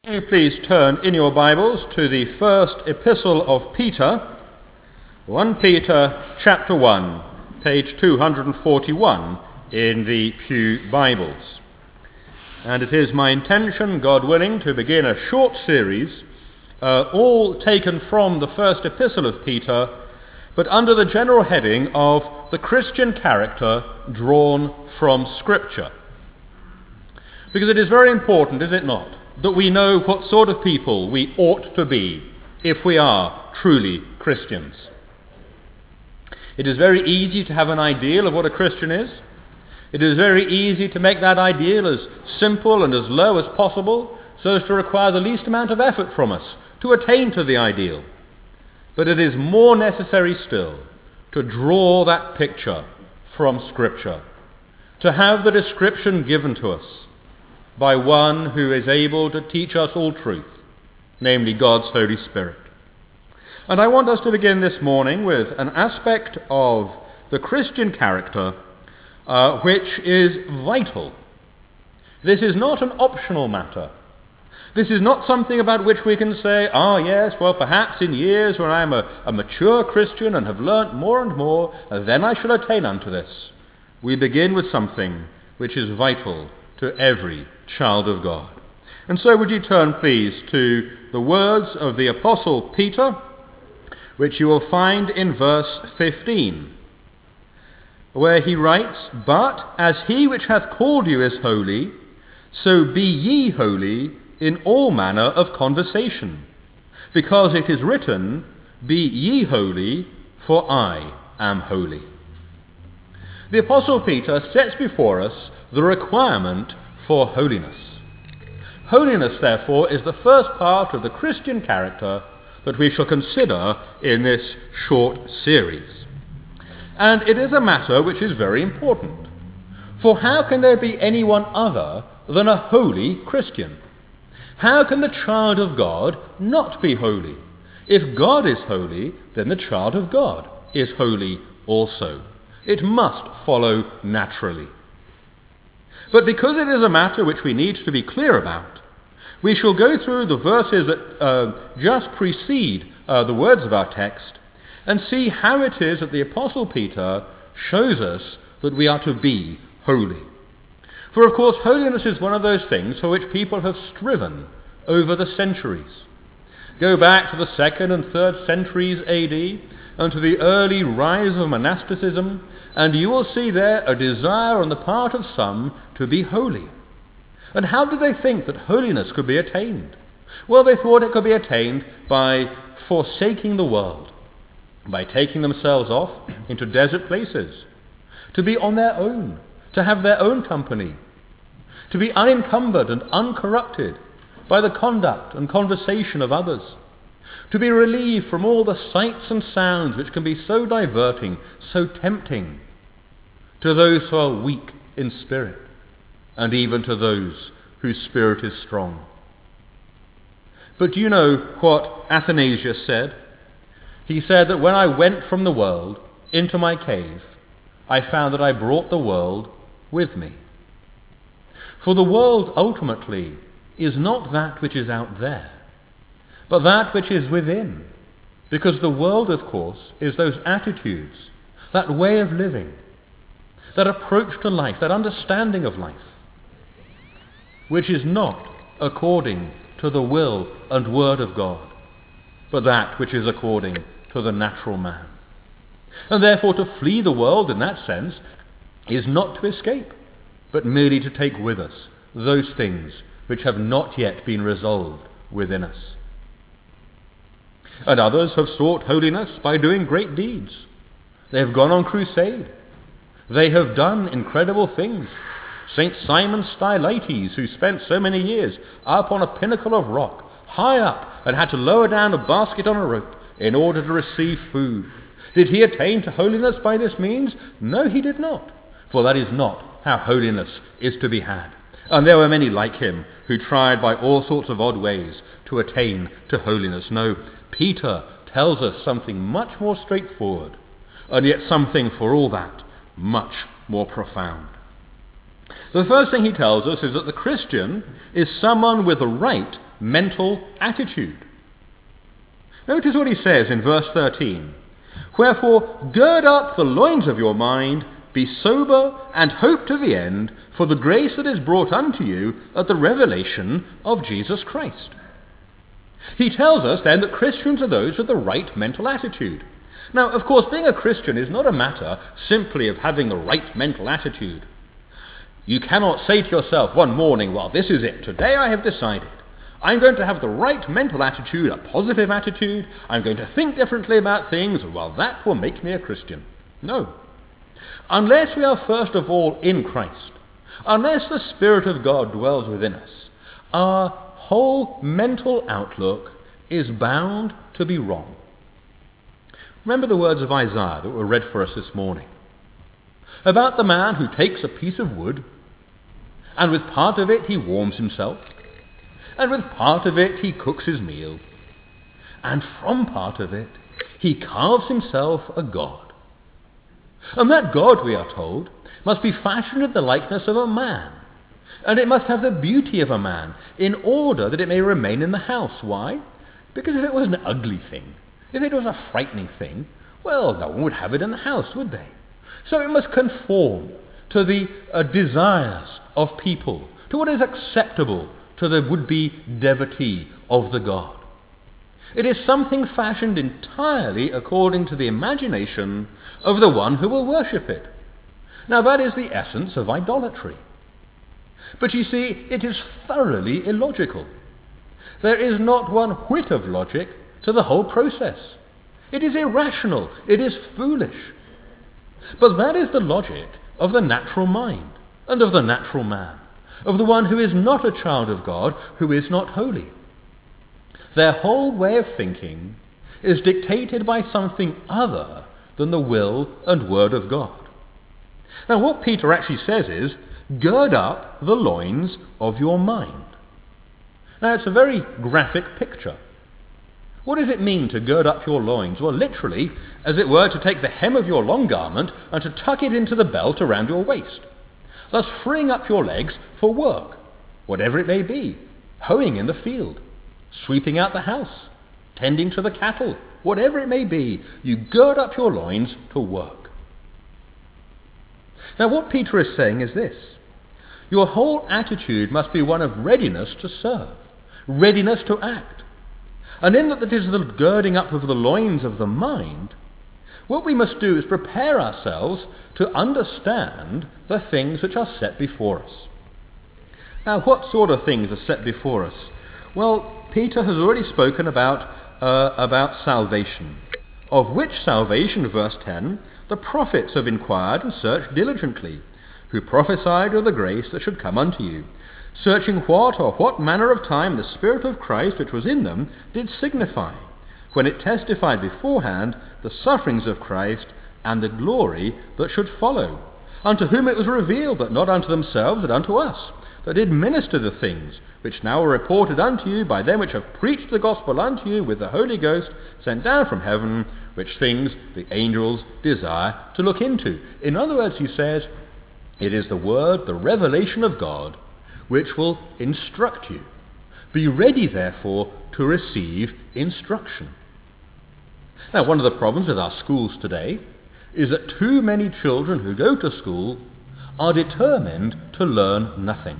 You please turn in your Bibles to the first epistle of Peter, 1 Peter chapter 1, page 241 in the Pew Bibles. And it is my intention, God willing, to begin a short series, all taken from the first epistle of Peter, but under the general heading of the Christian character drawn from Scripture. Because it is very important, is it not, that we know what sort of people we ought to be if we are truly Christians. It is very easy to have an ideal of what a Christian is. It is very easy to make that ideal as simple and as low as possible, so as to require the least amount of effort from us to attain to the ideal. But it is more necessary still to draw that picture from Scripture, to have the description given to us by one who is able to teach us all truth, namely God's Holy Spirit. And I want us to begin this morning with an aspect of the Christian character which is vital. This is not an optional matter. This is not something about which we can say, yes, well, perhaps in years when I am a mature Christian and have learnt more and more, then I shall attain unto this. We begin with something which is vital to every child of God. And so would you turn, please, to the words of the Apostle Peter, which you will find in verse 15, where he writes, "But as he which hath called you is holy, so be ye holy in all manner of conversation, because it is written, Be ye holy, for I am holy." The Apostle Peter sets before us the requirement for holiness. Holiness, therefore, is the first part of the Christian character that we shall consider in this short series. And it is a matter which is very important. For how can there be anyone other than a holy Christian? How can the child of God not be holy? If God is holy, then the child of God is holy also. It must follow naturally. But because it is a matter which we need to be clear about, we shall go through the verses that just precede the words of our text and see how it is that the Apostle Peter shows us that we are to be holy. For of course holiness is one of those things for which people have striven over the centuries. Go back to the 2nd and 3rd centuries AD and to the early rise of monasticism, and you will see there a desire on the part of some to be holy. And how did they think that holiness could be attained? Well, they thought it could be attained by forsaking the world, by taking themselves off into desert places, to be on their own, to have their own company, to be unencumbered and uncorrupted by the conduct and conversation of others, to be relieved from all the sights and sounds which can be so diverting, so tempting to those who are weak in spirit, and even to those whose spirit is strong. But do you know what Athanasius said? He said that when I went from the world into my cave, I found that I brought the world with me. For the world ultimately is not that which is out there, but that which is within. Because the world, of course, is those attitudes, that way of living, that approach to life, that understanding of life, which is not according to the will and word of God, but that which is according to the natural man. And therefore to flee the world in that sense is not to escape, but merely to take with us those things which have not yet been resolved within us. And others have sought holiness by doing great deeds. They have gone on crusade. They have done incredible things. St. Simon Stylites, who spent so many years up on a pinnacle of rock, high up, and had to lower down a basket on a rope in order to receive food. Did he attain to holiness by this means? No, he did not. For that is not how holiness is to be had. And there were many like him who tried by all sorts of odd ways to attain to holiness. No, Peter tells us something much more straightforward, and yet something for all that much more profound. The first thing he tells us is that the Christian is someone with the right mental attitude. Notice what he says in verse 13. Wherefore, gird up the loins of your mind, be sober, and hope to the end for the grace that is brought unto you at the revelation of Jesus Christ. He tells us then that Christians are those with the right mental attitude. Now, of course, being a Christian is not a matter simply of having the right mental attitude. You cannot say to yourself one morning, well, this is it. Today I have decided. I'm going to have the right mental attitude, a positive attitude. I'm going to think differently about things. Well, that will make me a Christian. No. Unless we are first of all in Christ, unless the Spirit of God dwells within us, our whole mental outlook is bound to be wrong. Remember the words of Isaiah that were read for us this morning about the man who takes a piece of wood, and with part of it he warms himself, and with part of it he cooks his meal, and from part of it he carves himself a god. And that god, we are told, must be fashioned in the likeness of a man, and it must have the beauty of a man in order that it may remain in the house. Why? Because if it was an ugly thing, if it was a frightening thing, well, no one would have it in the house, would they? So it must conform to the desires of people, to what is acceptable to the would-be devotee of the god. It is something fashioned entirely according to the imagination of the one who will worship it. Now that is the essence of idolatry. But you see, it is thoroughly illogical. There is not one whit of logic to the whole process. It is irrational. It is foolish. But that is the logic of the natural mind and of the natural man, of the one who is not a child of God, who is not holy. Their whole way of thinking is dictated by something other than the will and word of God. Now, what Peter actually says is, gird up the loins of your mind. Now, it's a very graphic picture. What does it mean to gird up your loins? Well, literally, as it were, to take the hem of your long garment and to tuck it into the belt around your waist, thus freeing up your legs for work, whatever it may be, hoeing in the field, sweeping out the house, tending to the cattle, whatever it may be, you gird up your loins to work. Now, what Peter is saying is this: your whole attitude must be one of readiness to serve, readiness to act. And in that it is the girding up of the loins of the mind, what we must do is prepare ourselves to understand the things which are set before us. Now, what sort of things are set before us? Well, Peter has already spoken about salvation, of which salvation, verse 10, the prophets have inquired and searched diligently, who prophesied of the grace that should come unto you, searching what or what manner of time the Spirit of Christ which was in them did signify, when it testified beforehand the sufferings of Christ and the glory that should follow, unto whom it was revealed that not unto themselves but unto us, that did minister the things which now are reported unto you by them which have preached the gospel unto you with the Holy Ghost sent down from heaven, which things the angels desire to look into. In other words, he says, it is the word, the revelation of God, which will instruct you. Be ready, therefore, to receive instruction. Now, one of the problems with our schools today is that too many children who go to school are determined to learn nothing.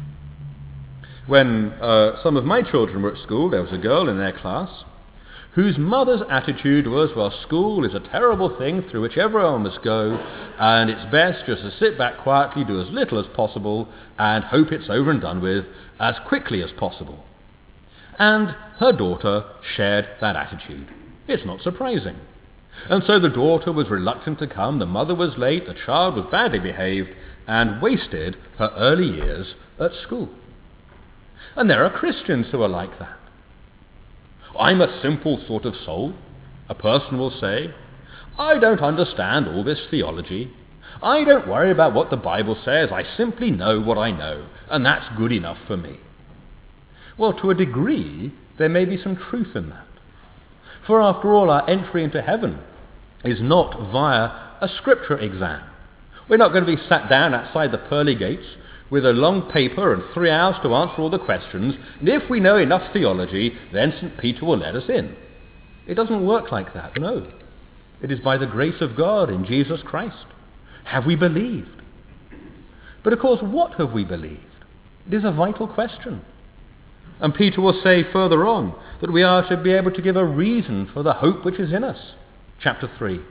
When some of my children were at school, there was a girl in their class whose mother's attitude was, well, school is a terrible thing through which everyone must go, and it's best just to sit back quietly, do as little as possible, and hope it's over and done with as quickly as possible. And her daughter shared that attitude. It's not surprising. And so the daughter was reluctant to come, the mother was late, the child was badly behaved, and wasted her early years at school. And there are Christians who are like that. I'm a simple sort of soul, a person will say. I don't understand all this theology. I don't worry about what the Bible says. I simply know what I know, and that's good enough for me. Well, to a degree, there may be some truth in that. For after all, our entry into heaven is not via a scripture exam. We're not going to be sat down outside the pearly gates with a long paper and 3 hours to answer all the questions, and if we know enough theology, then St. Peter will let us in. It doesn't work like that, no. It is by the grace of God in Jesus Christ. Have we believed? But of course, what have we believed? It is a vital question. And Peter will say further on that we are to be able to give a reason for the hope which is in us. Chapter 3.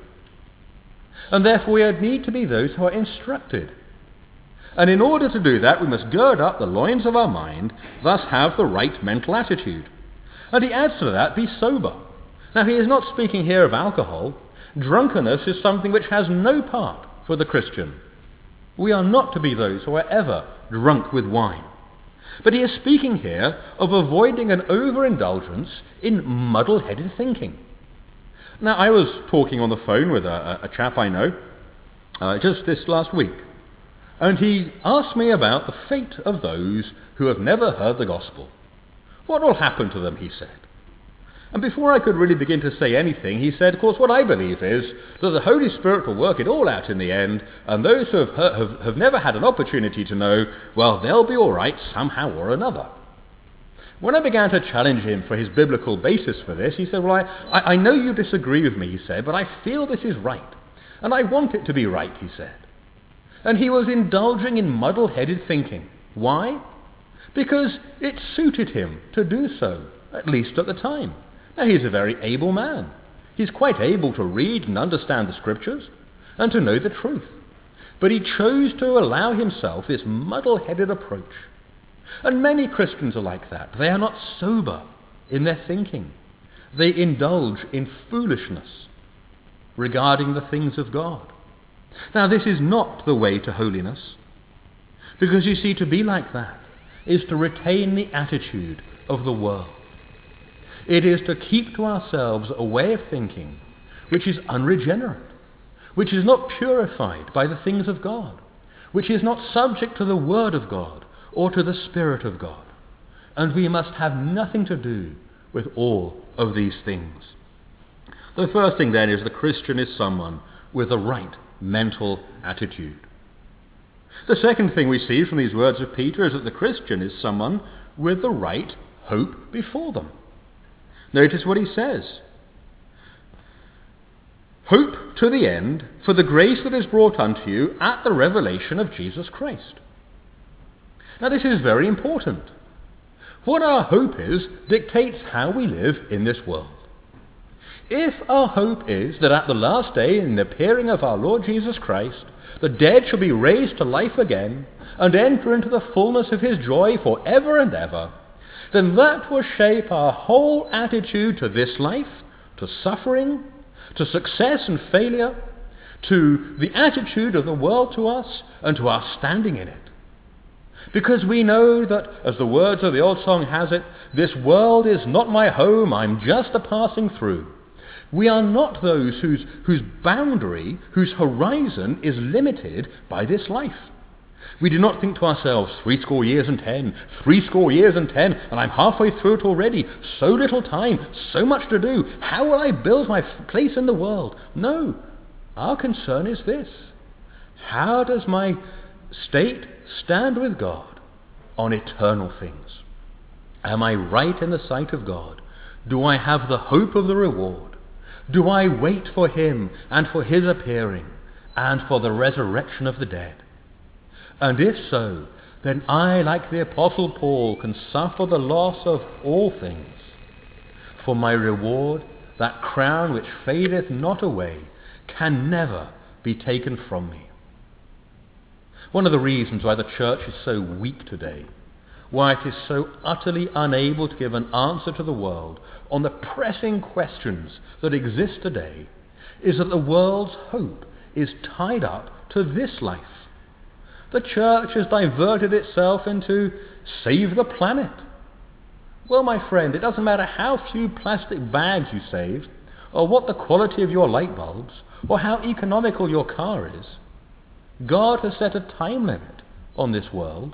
And therefore we need to be those who are instructed. And in order to do that, we must gird up the loins of our mind, thus have the right mental attitude. And he adds to that, be sober. Now he is not speaking here of alcohol. Drunkenness is something which has no part for the Christian. We are not to be those who are ever drunk with wine. But he is speaking here of avoiding an overindulgence in muddle-headed thinking. Now, I was talking on the phone with a chap I know just this last week, and he asked me about the fate of those who have never heard the gospel. What will happen to them, he said. And before I could really begin to say anything, he said, of course, what I believe is that the Holy Spirit will work it all out in the end, and those who have never had an opportunity to know, well, they'll be all right somehow or another. When I began to challenge him for his biblical basis for this, he said, well, I know you disagree with me, he said, but I feel this is right, and I want it to be right, he said. And he was indulging in muddle-headed thinking. Why? Because it suited him to do so, at least at the time. Now, he's a very able man. He's quite able to read and understand the scriptures and to know the truth. But he chose to allow himself this muddle-headed approach. And many Christians are like that. They are not sober in their thinking. They indulge in foolishness regarding the things of God. Now, this is not the way to holiness, because you see, to be like that is to retain the attitude of the world. It is to keep to ourselves a way of thinking which is unregenerate, which is not purified by the things of God, which is not subject to the Word of God or to the Spirit of God. And we must have nothing to do with all of these things. The first thing then is the Christian is someone with the right mental attitude. The second thing we see from these words of Peter is that the Christian is someone with the right hope before them. Notice what he says. Hope to the end for the grace that is brought unto you at the revelation of Jesus Christ. Now this is very important. What our hope is dictates how we live in this world. If our hope is that at the last day, in the appearing of our Lord Jesus Christ, the dead shall be raised to life again and enter into the fullness of his joy for ever and ever, then that will shape our whole attitude to this life, to suffering, to success and failure, to the attitude of the world to us, and to our standing in it. Because we know that, as the words of the old song has it, this world is not my home, I'm just a passing through. We are not those whose boundary, whose horizon is limited by this life. We do not think to ourselves, 80 years and 10, 80 years and 10, and I'm halfway through it already. So little time, so much to do. How will I build my place in the world? No, our concern is this. How does my state stand with God on eternal things? Am I right in the sight of God? Do I have the hope of the reward? Do I wait for him and for his appearing and for the resurrection of the dead? And if so, then I, like the Apostle Paul, can suffer the loss of all things. For my reward, that crown which fadeth not away, can never be taken from me. One of the reasons why the church is so weak today, why it is so utterly unable to give an answer to the world on the pressing questions that exist today, is that the world's hope is tied up to this life. The church has diverted itself into save the planet. Well, my friend, it doesn't matter how few plastic bags you save, or what the quality of your light bulbs, or how economical your car is. God has set a time limit on this world.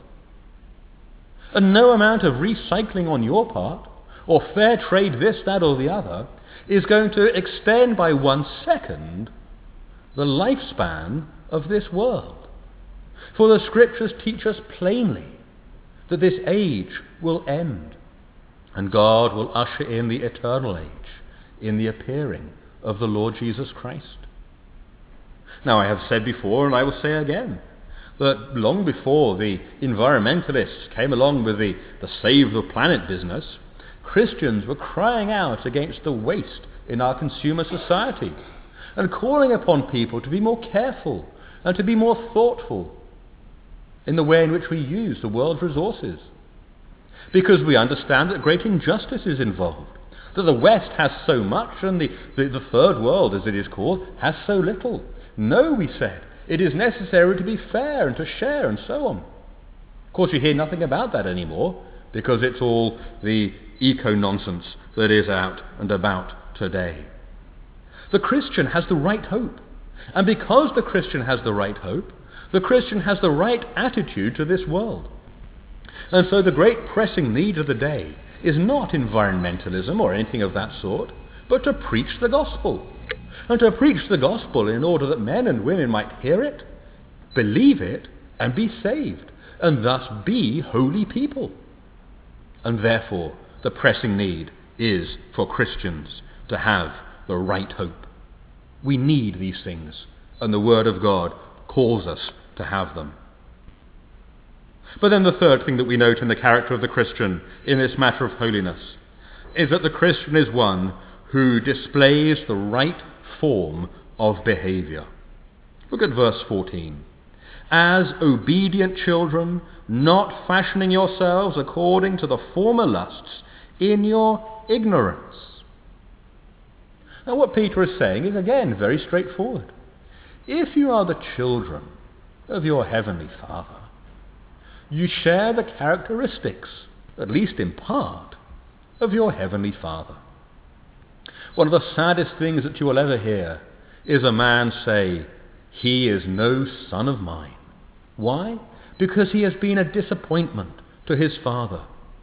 And no amount of recycling on your part, or fair trade this, that, or the other, is going to extend by 1 second the lifespan of this world. For the Scriptures teach us plainly that this age will end, and God will usher in the eternal age in the appearing of the Lord Jesus Christ. Now, I have said before, and I will say again, that long before the environmentalists came along with the save the planet business, Christians were crying out against the waste in our consumer society and calling upon people to be more careful and to be more thoughtful in the way in which we use the world's resources. Because we understand that great injustice is involved, that the West has so much and the third world, as it is called, has so little. No, we said, it is necessary to be fair and to share and so on. Of course, you hear nothing about that anymore because it's all the eco-nonsense that is out and about today. The Christian has the right hope. And because the Christian has the right hope, the Christian has the right attitude to this world. And so the great pressing need of the day is not environmentalism or anything of that sort, but to preach the gospel. And to preach the gospel in order that men and women might hear it, believe it, and be saved, and thus be holy people. And therefore, the pressing need is for Christians to have the right hope. We need these things, and the Word of God calls us to have them. But then the third thing that we note in the character of the Christian in this matter of holiness is that the Christian is one who displays the right form of behavior. Look at verse 14. As obedient children, not fashioning yourselves according to the former lusts in your ignorance. Now what Peter is saying is again very straightforward. If you are the children of your heavenly Father, you share the characteristics, at least in part, of your heavenly Father. One of the saddest things that you will ever hear is a man say, "He is no son of mine." Why? Because he has been a disappointment to his father.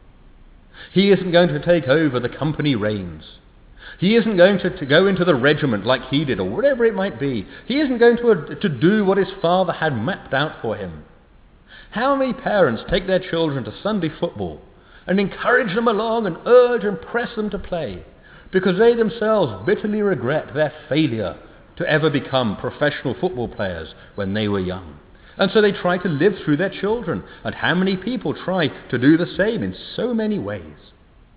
He isn't going to take over the company reins. He isn't going to go into the regiment like he did, or whatever it might be. He isn't going to do what his father had mapped out for him. How many parents take their children to Sunday football and encourage them along and urge and press them to play, because they themselves bitterly regret their failure to ever become professional football players when they were young. And so they try to live through their children. And how many people try to do the same in so many ways?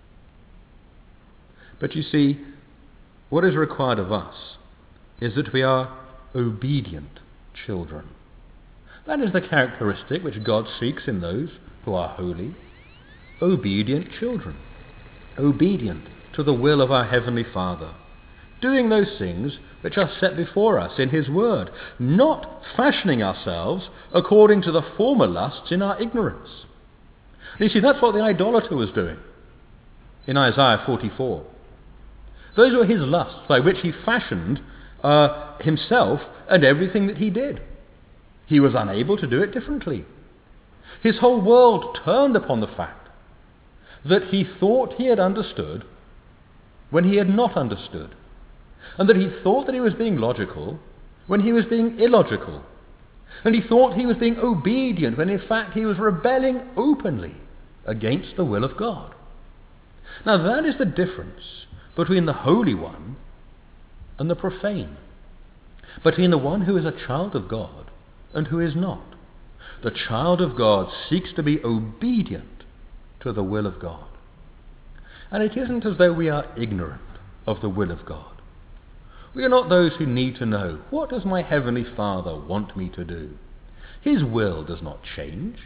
But you see, what is required of us is that we are obedient children. That is the characteristic which God seeks in those who are holy. Obedient children. Obedient to the will of our Heavenly Father, doing those things which are set before us in His Word, not fashioning ourselves according to the former lusts in our ignorance. You see, that's what the idolater was doing in Isaiah 44. Those were his lusts by which he fashioned himself and everything that he did. He was unable to do it differently. His whole world turned upon the fact that he thought he had understood when he had not understood, and that he thought that he was being logical when he was being illogical, and he thought he was being obedient when in fact he was rebelling openly against the will of God. Now that is the difference between the Holy One and the profane, between the one who is a child of God and who is not. The child of God seeks to be obedient to the will of God. And it isn't as though we are ignorant of the will of God. We are not those who need to know, what does my Heavenly Father want me to do? His will does not change.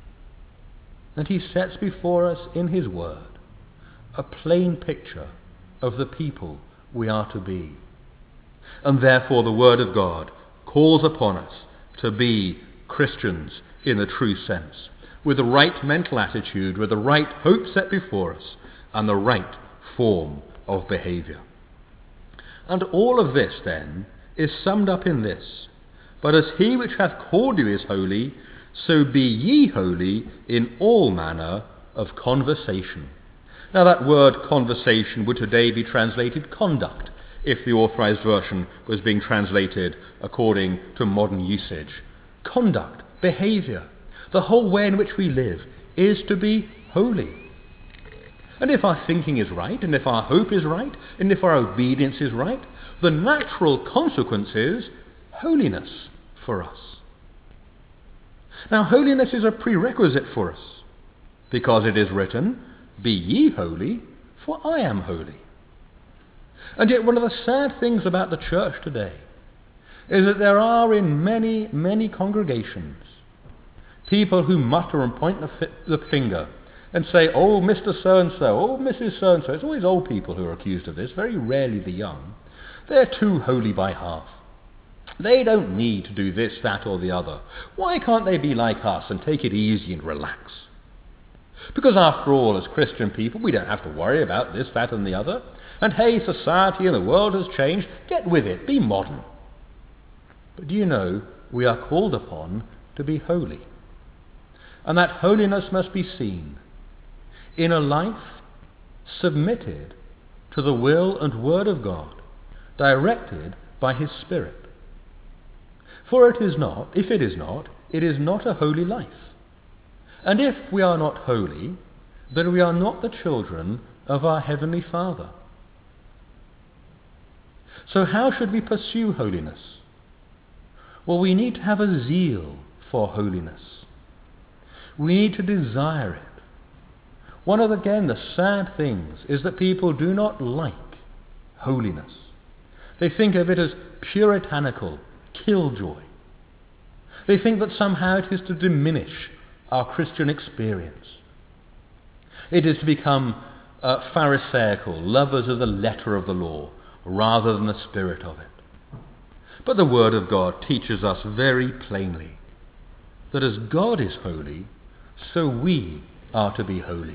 And He sets before us in His Word a plain picture of the people we are to be. And therefore the Word of God calls upon us to be Christians in the true sense, with the right mental attitude, with the right hope set before us, and the right form of behavior. And all of this, then, is summed up in this: but as He which hath called you is holy, so be ye holy in all manner of conversation. Now that word conversation would today be translated conduct, if the Authorized Version was being translated according to modern usage. Conduct behavior, the whole way in which we live is to be holy. And if our thinking is right, and if our hope is right, and if our obedience is right, the natural consequence is holiness for us. Now, holiness is a prerequisite for us, because it is written, "Be ye holy, for I am holy." And yet one of the sad things about the church today is that there are in many, many congregations people who mutter and point the finger and say, "Oh, Mr. So-and-so, oh, Mrs. So-and-so." It's always old people who are accused of this, very rarely the young. They're too holy by half. They don't need to do this, that, or the other. Why can't they be like us and take it easy and relax? Because after all, as Christian people, we don't have to worry about this, that, and the other. And hey, society and the world has changed. Get with it. Be modern. But do you know, we are called upon to be holy. And that holiness must be seen in a life submitted to the will and word of God, directed by his Spirit. For it is not, if it is not, it is not a holy life. And if we are not holy, then we are not the children of our Heavenly Father. So how should we pursue holiness? Well, we need to have a zeal for holiness. We need to desire it. One of, the sad things is that people do not like holiness. They think of it as puritanical, killjoy. They think that somehow it is to diminish our Christian experience. It is to become pharisaical, lovers of the letter of the law, rather than the spirit of it. But the Word of God teaches us very plainly that as God is holy, so we are to be holy.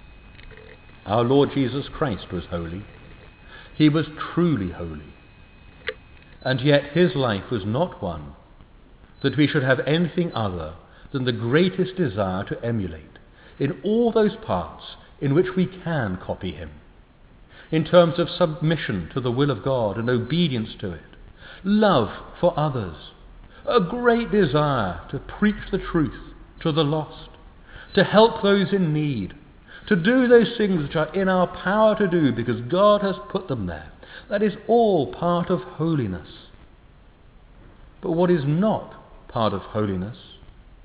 Our Lord Jesus Christ was holy. He was truly holy. And yet his life was not one that we should have anything other than the greatest desire to emulate in all those parts in which we can copy him, in terms of submission to the will of God and obedience to it, love for others, a great desire to preach the truth to the lost, to help those in need, to do those things which are in our power to do because God has put them there. That is all part of holiness. But what is not part of holiness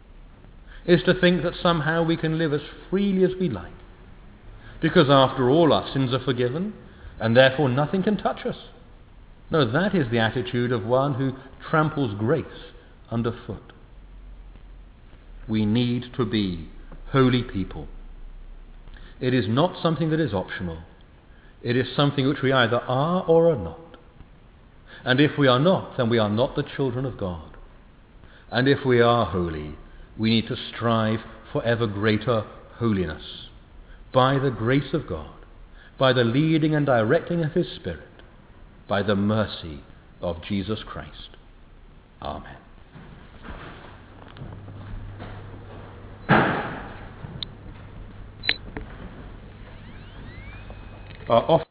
is to think that somehow we can live as freely as we like, because after all our sins are forgiven and therefore nothing can touch us. No, that is the attitude of one who tramples grace underfoot. We need to be holy people. It is not something that is optional. It is something which we either are or are not. And if we are not, then we are not the children of God. And if we are holy, we need to strive for ever greater holiness by the grace of God, by the leading and directing of his Spirit, by the mercy of Jesus Christ. Amen. Our